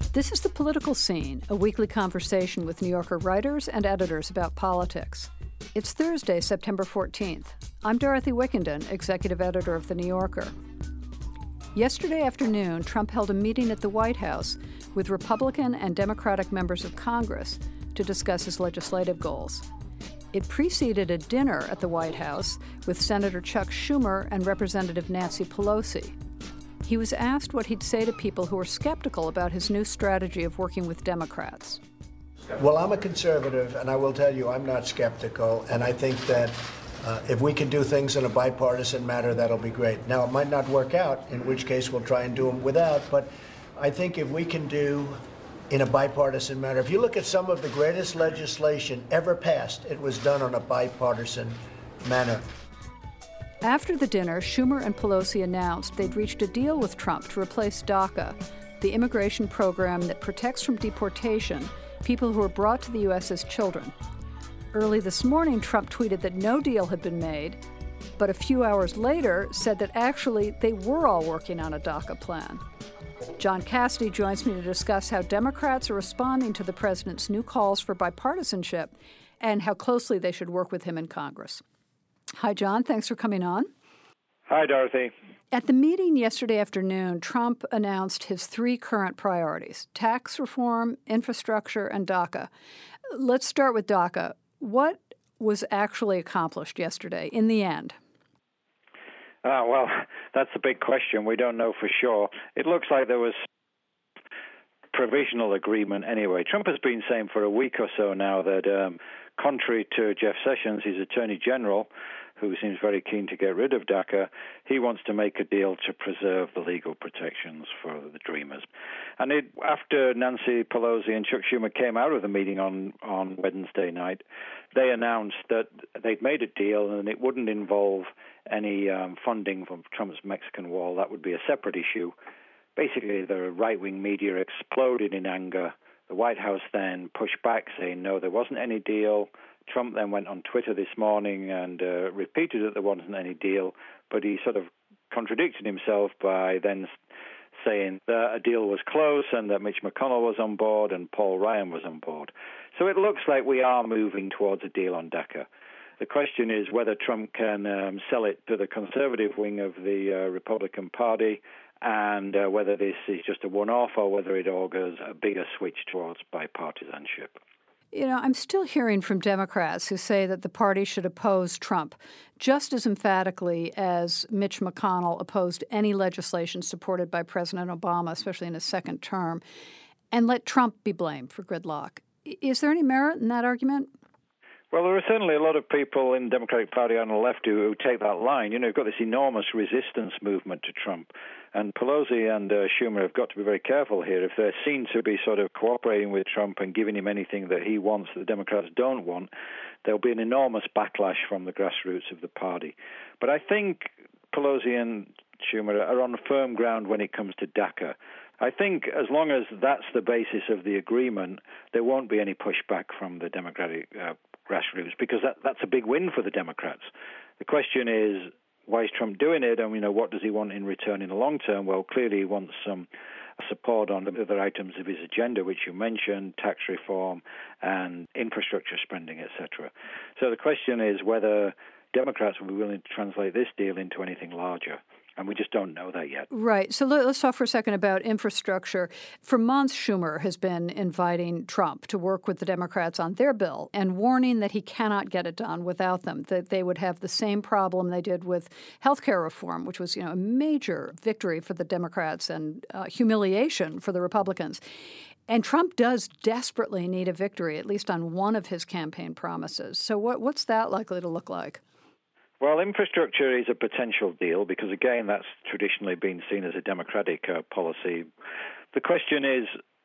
This is The Political Scene, a weekly conversation with New Yorker writers and editors about politics. It's Thursday, September 14th. I'm Dorothy Wickenden, executive editor of The New Yorker. Yesterday afternoon, Trump held a meeting at the White House with Republican and Democratic members of Congress to discuss his legislative goals. It preceded a dinner at the White House with Senator Chuck Schumer and Representative Nancy Pelosi. He was asked what he'd say to people who are skeptical about his new strategy of working with Democrats. Well, I'm a conservative, and I will tell you I'm not skeptical, and I think that if we can do things in a bipartisan manner, that'll be great. Now, it might not work out, in which case we'll try and do them without, but I think if we can do in a bipartisan manner, if you look at some of the greatest legislation ever passed, it was done on a bipartisan manner. After the dinner, Schumer and Pelosi announced they'd reached a deal with Trump to replace DACA, the immigration program that protects from deportation people who are brought to the U.S. as children. Early this morning, Trump tweeted that no deal had been made, but a few hours later said that actually they were all working on a DACA plan. John Cassidy joins me to discuss how Democrats are responding to the president's new calls for bipartisanship and how closely they should work with him in Congress. Hi, John. Thanks for coming on. Hi, Dorothy. At the meeting yesterday afternoon, Trump announced his three current priorities: tax reform, infrastructure, and DACA. Let's start with DACA. What was actually accomplished yesterday in the end? Well, that's a big question. We don't know for sure. It looks like there was provisional agreement anyway. Trump has been saying for a week or so now that contrary to Jeff Sessions, his attorney general, who seems very keen to get rid of DACA, he wants to make a deal to preserve the legal protections for the Dreamers. And after Nancy Pelosi and Chuck Schumer came out of the meeting on Wednesday night, they announced that they'd made a deal and it wouldn't involve any funding from Trump's Mexican wall. That would be a separate issue. Basically, the right-wing media exploded in anger. The White House then pushed back, saying, no, there wasn't any deal. Trump then went on Twitter this morning and repeated that there wasn't any deal, but he sort of contradicted himself by then saying that a deal was close and that Mitch McConnell was on board and Paul Ryan was on board. So it looks like we are moving towards a deal on DACA. The question is whether Trump can sell it to the conservative wing of the Republican Party and whether this is just a one-off or whether it augurs a bigger switch towards bipartisanship. You know, I'm still hearing from Democrats who say that the party should oppose Trump just as emphatically as Mitch McConnell opposed any legislation supported by President Obama, especially in his second term, and let Trump be blamed for gridlock. Is there any merit in that argument? Well, there are certainly a lot of people in the Democratic Party on the left who take that line. You know, you've got this enormous resistance movement to Trump. And Pelosi and Schumer have got to be very careful here. If they're seen to be sort of cooperating with Trump and giving him anything that he wants that the Democrats don't want, there'll be an enormous backlash from the grassroots of the party. But I think Pelosi and Schumer are on firm ground when it comes to DACA. I think as long as that's the basis of the agreement, there won't be any pushback from the Democratic grassroots, because that's a big win for the Democrats. The question is, why is Trump doing it? And, what does he want in return in the long term? Well, clearly he wants some support on the other items of his agenda, which you mentioned, tax reform and infrastructure spending, etc. So the question is whether Democrats will be willing to translate this deal into anything larger. And we just don't know that yet. Right. So let's talk for a second about infrastructure. For months, Schumer has been inviting Trump to work with the Democrats on their bill and warning that he cannot get it done without them, that they would have the same problem they did with health care reform, which was, a major victory for the Democrats and humiliation for the Republicans. And Trump does desperately need a victory, at least on one of his campaign promises. So what's that likely to look like? Well, infrastructure is a potential deal because, again, that's traditionally been seen as a Democratic policy. The question is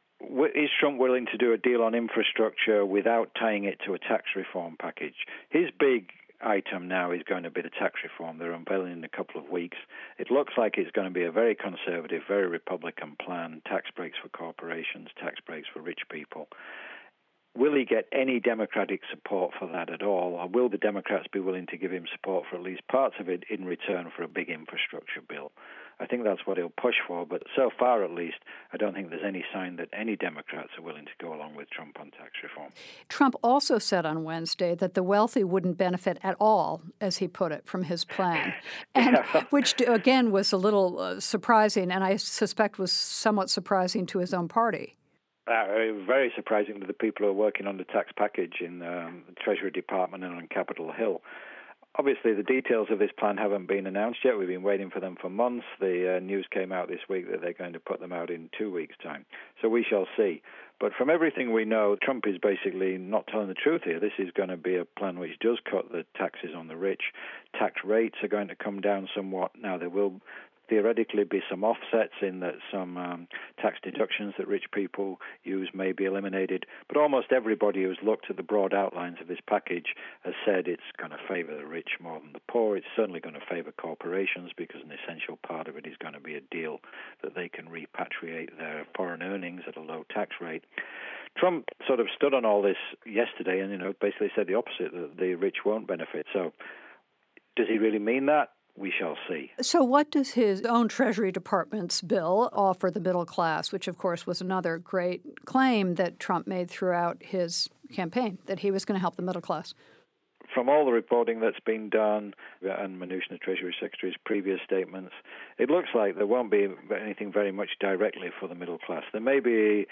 Trump willing to do a deal on infrastructure without tying it to a tax reform package? His big item now is going to be the tax reform. They're unveiling in a couple of weeks. It looks like it's going to be a very conservative, very Republican plan, tax breaks for corporations, tax breaks for rich people. Will he get any Democratic support for that at all? Or will the Democrats be willing to give him support for at least parts of it in return for a big infrastructure bill? I think that's what he'll push for, but so far at least, I don't think there's any sign that any Democrats are willing to go along with Trump on tax reform. Trump also said on Wednesday that the wealthy wouldn't benefit at all, as he put it, from his plan, and which, again, was a little surprising, and I suspect was somewhat surprising to his own party. Very surprising to the people who are working on the tax package in the Treasury Department and on Capitol Hill. Obviously, the details of this plan haven't been announced yet. We've been waiting for them for months. The news came out this week that they're going to put them out in 2 weeks' time. So we shall see. But from everything we know, Trump is basically not telling the truth here. This is going to be a plan which does cut the taxes on the rich. Tax rates are going to come down somewhat. Now, there will theoretically be some offsets in that some tax deductions that rich people use may be eliminated. But almost everybody who's looked at the broad outlines of this package has said it's going to favor the rich more than the poor. It's certainly going to favor corporations because an essential part of it is going to be a deal that they can repatriate their foreign earnings at a low tax rate. Trump sort of stood on all this yesterday and, basically said the opposite, that the rich won't benefit. So does he really mean that? We shall see. So what does his own Treasury Department's bill offer the middle class, which, of course, was another great claim that Trump made throughout his campaign, that he was going to help the middle class? From all the reporting that's been done, and Mnuchin, the Treasury Secretary's previous statements, it looks like there won't be anything very much directly for the middle class. There may be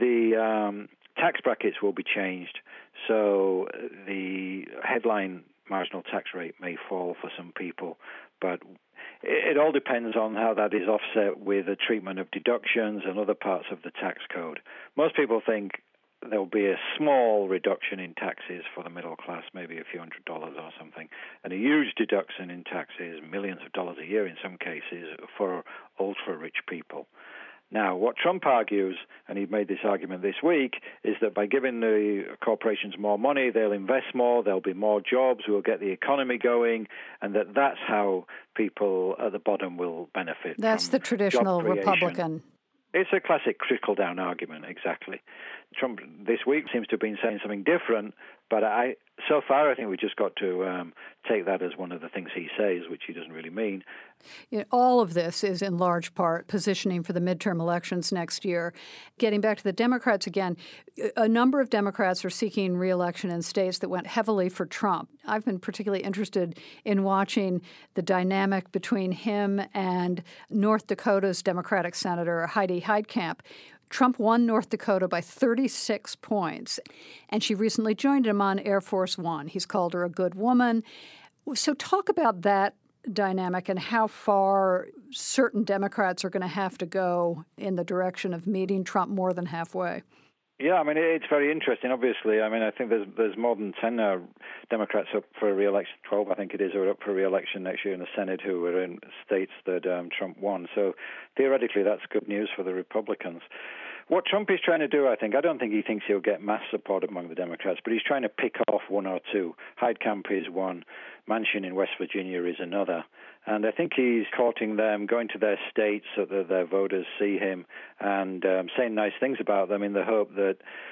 the tax brackets will be changed, so the headline marginal tax rate may fall for some people, but it all depends on how that is offset with the treatment of deductions and other parts of the tax code. Most people think there'll be a small reduction in taxes for the middle class, maybe a few $100s or something, and a huge deduction in taxes, millions of dollars a year in some cases, for ultra-rich people. Now, what Trump argues, and he made this argument this week, is that by giving the corporations more money, they'll invest more, there'll be more jobs, we'll get the economy going, and that's how people at the bottom will benefit. That's the traditional Republican. It's a classic trickle-down argument, exactly. Trump this week seems to have been saying something different, but so far I think we just got to take that as one of the things he says, which he doesn't really mean. All of this is in large part positioning for the midterm elections next year. Getting back to the Democrats again, a number of Democrats are seeking re-election in states that went heavily for Trump. I've been particularly interested in watching the dynamic between him and North Dakota's Democratic Senator Heidi Heitkamp. Trump won North Dakota by 36 points, and she recently joined him on Air Force One. He's called her a good woman. So talk about that dynamic and how far certain Democrats are going to have to go in the direction of meeting Trump more than halfway. Yeah, it's very interesting, obviously. I think there's more than 10 Democrats up for re-election, 12 I think it is, who are up for re-election next year in the Senate who are in states that Trump won. So theoretically that's good news for the Republicans. What Trump is trying to do, I don't think he thinks he'll get mass support among the Democrats, but he's trying to pick off one or two. Heitkamp is one, Manchin in West Virginia is another. And I think he's courting them, going to their states so that their voters see him and saying nice things about them in the hope that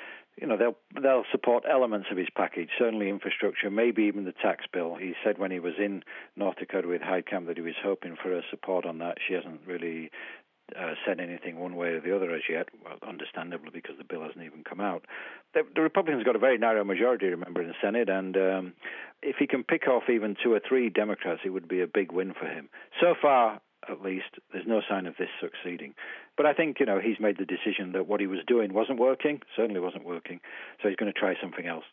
they'll support elements of his package, certainly infrastructure, maybe even the tax bill. He said when he was in North Dakota with Heitkamp that he was hoping for her support on that. She hasn't really said anything one way or the other as yet, well, understandably, because the bill hasn't even come out. The Republicans got a very narrow majority, remember, in the Senate, and if he can pick off even 2 or 3 Democrats, it would be a big win for him. So far, at least, there's no sign of this succeeding. But I think, he's made the decision that what he was doing wasn't working, certainly wasn't working, so he's going to try something else.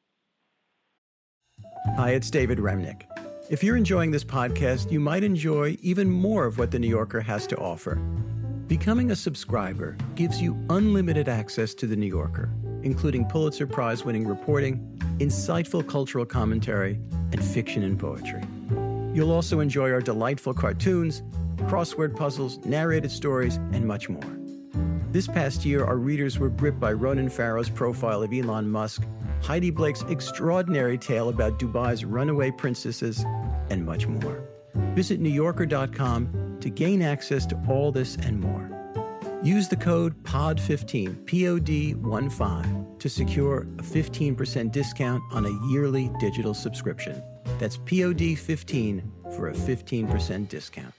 Hi, it's David Remnick. If you're enjoying this podcast, you might enjoy even more of what The New Yorker has to offer. Becoming a subscriber gives you unlimited access to The New Yorker, including Pulitzer Prize-winning reporting, insightful cultural commentary, and fiction and poetry. You'll also enjoy our delightful cartoons, crossword puzzles, narrated stories, and much more. This past year, our readers were gripped by Ronan Farrow's profile of Elon Musk, Heidi Blake's extraordinary tale about Dubai's runaway princesses, and much more. Visit NewYorker.com to gain access to all this and more. Use the code POD15, POD15, to secure a 15% discount on a yearly digital subscription. That's POD15 for a 15% discount.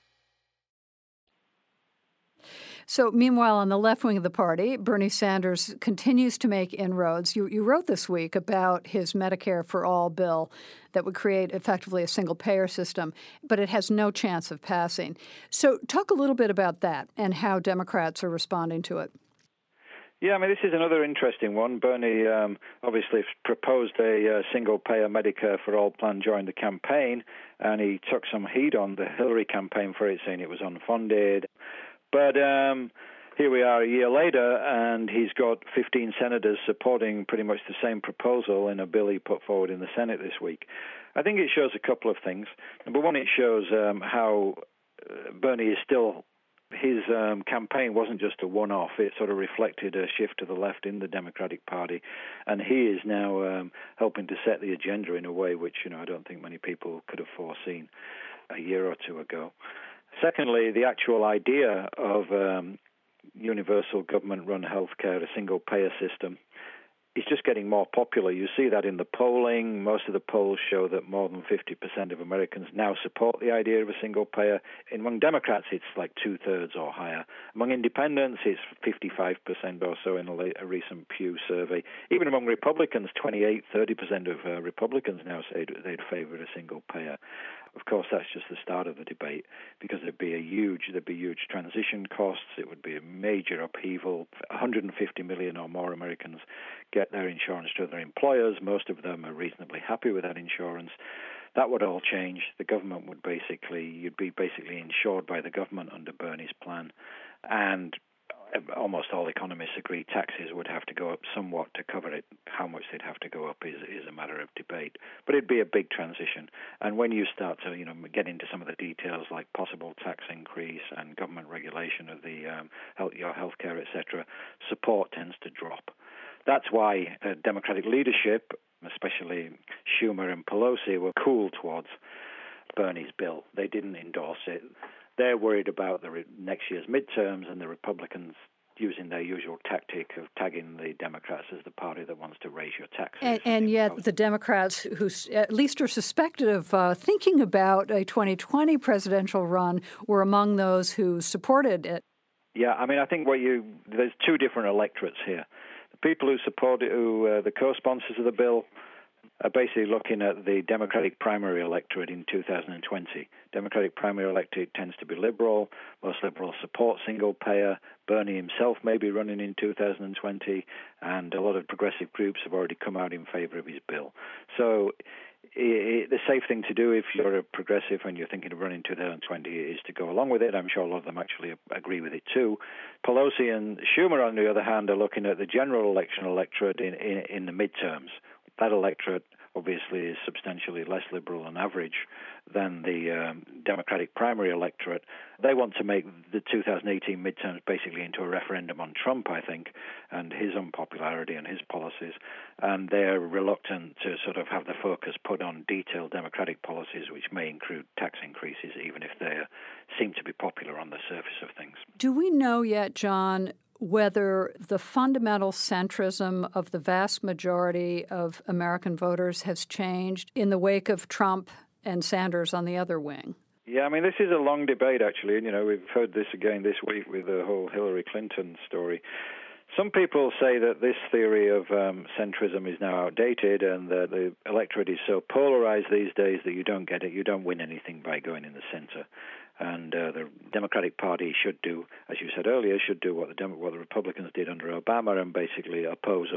So meanwhile, on the left wing of the party, Bernie Sanders continues to make inroads. You wrote this week about his Medicare for All bill that would create effectively a single-payer system, but it has no chance of passing. So talk a little bit about that and how Democrats are responding to it. Yeah, I mean, this is another interesting one. Bernie obviously proposed a single-payer Medicare for All plan during the campaign, and he took some heat on the Hillary campaign for it, saying it was unfunded. But here we are a year later, and he's got 15 senators supporting pretty much the same proposal in a bill he put forward in the Senate this week. I think it shows a couple of things. Number one, it shows how Bernie is still, his campaign wasn't just a one-off. It sort of reflected a shift to the left in the Democratic Party, and he is now helping to set the agenda in a way which, I don't think many people could have foreseen a year or two ago. Secondly, the actual idea of universal government-run healthcare, a single-payer system, is just getting more popular. You see that in the polling. Most of the polls show that more than 50% of Americans now support the idea of a single-payer. Among Democrats, it's like two-thirds or higher. Among independents, it's 55% or so in a recent Pew survey. Even among Republicans, 30% of Republicans now say they'd favor a single-payer. Of course, that's just the start of the debate, because there'd be huge transition costs. It would be a major upheaval. 150 million or more Americans get their insurance through their employers. Most of them are reasonably happy with that insurance. That would all change. The government you'd be basically insured by the government under Bernie's plan, and almost all economists agree taxes would have to go up somewhat to cover it. How much they'd have to go up is a matter of debate. But it'd be a big transition. And when you start to get into some of the details like possible tax increase and government regulation of your health care, etc., support tends to drop. That's why Democratic leadership, especially Schumer and Pelosi, were cool towards Bernie's bill. They didn't endorse it. They're worried about the next year's midterms and the Republicans using their usual tactic of tagging the Democrats as the party that wants to raise your taxes. And yet the Democrats, who at least are suspected of thinking about a 2020 presidential run, were among those who supported it. Yeah, I mean, I think there's two different electorates here. The people who support it, the co-sponsors of the bill, are basically looking at the Democratic primary electorate in 2020. Democratic primary electorate tends to be liberal. Most liberals support single-payer. Bernie himself may be running in 2020, and a lot of progressive groups have already come out in favor of his bill. So the safe thing to do if you're a progressive and you're thinking of running 2020 is to go along with it. I'm sure a lot of them actually agree with it too. Pelosi and Schumer, on the other hand, are looking at the general election electorate in the midterms. That electorate obviously is substantially less liberal on average than the Democratic primary electorate. They want to make the 2018 midterms basically into a referendum on Trump, I think, and his unpopularity and his policies. And they're reluctant to sort of have the focus put on detailed Democratic policies, which may include tax increases, even if they seem to be popular on the surface of things. Do we know yet, John, whether the fundamental centrism of the vast majority of American voters has changed in the wake of Trump and Sanders on the other wing? Yeah, I mean, this is a long debate, actually. We've heard this again this week with the whole Hillary Clinton story. Some people say that this theory of centrism is now outdated and that the electorate is so polarized these days that you don't get it, you don't win anything by going in the center. And the Democratic Party should do, as you said earlier, what the Republicans did under Obama and basically oppose.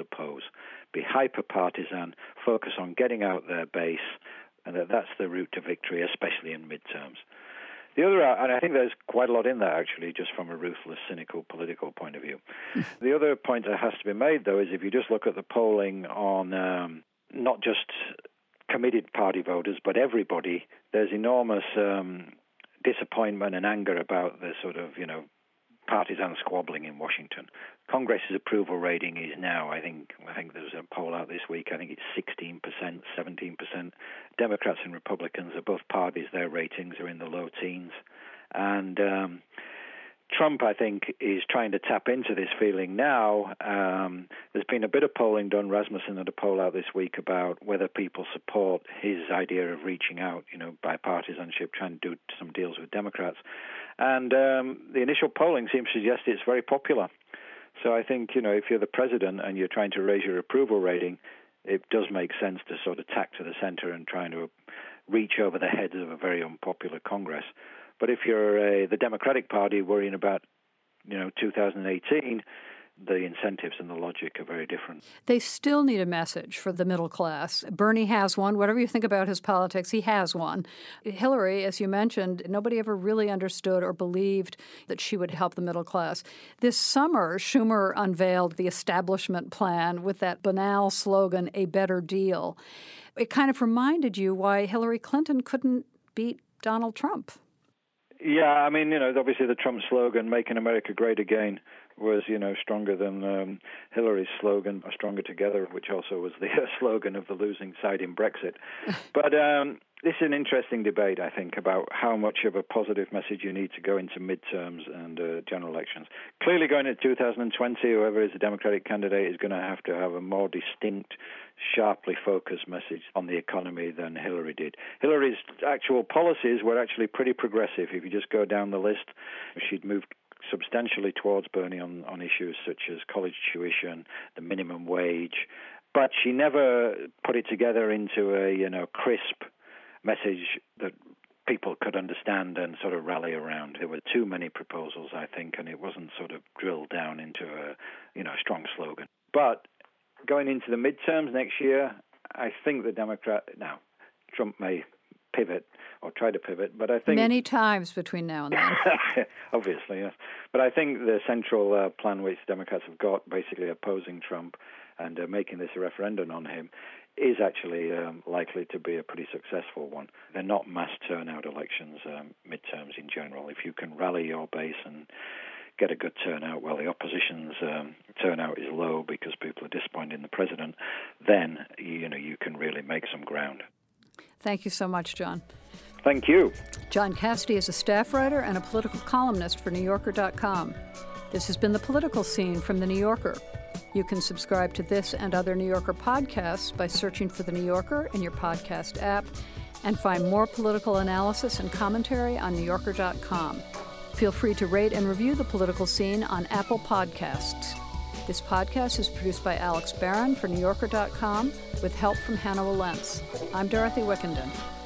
Be hyper-partisan, focus on getting out their base, and that's the route to victory, especially in midterms. The other, and I think there's quite a lot in that, actually, just from a ruthless, cynical political point of view. The other point that has to be made, though, is if you just look at the polling on not just committed party voters, but everybody, there's enormous disappointment and anger about the sort of, partisan squabbling in Washington. Congress's approval rating is now, I think there was a poll out this week, I think it's 16%, 17%. Democrats and Republicans are both parties, their ratings are in the low teens. And Trump, I think, is trying to tap into this feeling now. There's been a bit of polling done. Rasmussen had a poll out this week about whether people support his idea of reaching out, bipartisanship, trying to do some deals with Democrats. And the initial polling seems to suggest it's very popular. So I think, if you're the president and you're trying to raise your approval rating, it does make sense to sort of tack to the center and trying to reach over the heads of a very unpopular Congress. But if you're the Democratic Party worrying about, 2018, the incentives and the logic are very different. They still need a message for the middle class. Bernie has one. Whatever you think about his politics, he has one. Hillary, as you mentioned, nobody ever really understood or believed that she would help the middle class. This summer, Schumer unveiled the establishment plan with that banal slogan, a better deal. It kind of reminded you why Hillary Clinton couldn't beat Donald Trump. Yeah, obviously the Trump slogan, Making America Great Again, was, stronger than Hillary's slogan, Stronger Together, which also was the slogan of the losing side in Brexit. But this is an interesting debate, I think, about how much of a positive message you need to go into midterms and general elections. Clearly, going into 2020, whoever is the Democratic candidate is going to have a more distinct, sharply focused message on the economy than Hillary did. Hillary's actual policies were actually pretty progressive. If you just go down the list, she'd moved substantially towards Bernie on issues such as college tuition, the minimum wage, but she never put it together into a crisp message that people could understand and sort of rally around. There were too many proposals, I think, and it wasn't sort of drilled down into a strong slogan. But going into the midterms next year, I think now Trump may pivot or try to pivot, but I think many times between now and then. Obviously, yes. But I think the central plan which Democrats have got, basically opposing Trump and making this a referendum on him, is actually likely to be a pretty successful one. They're not mass turnout elections, midterms in general. If you can rally your base and get a good turnout while the opposition's turnout is low because people are disappointed in the president, then you can really make some ground. Thank you so much, John. Thank you. John Cassidy is a staff writer and a political columnist for NewYorker.com. This has been The Political Scene from The New Yorker. You can subscribe to this and other New Yorker podcasts by searching for The New Yorker in your podcast app and find more political analysis and commentary on NewYorker.com. Feel free to rate and review The Political Scene on Apple Podcasts. This podcast is produced by Alex Barron for NewYorker.com with help from Hannah Walentz. I'm Dorothy Wickenden.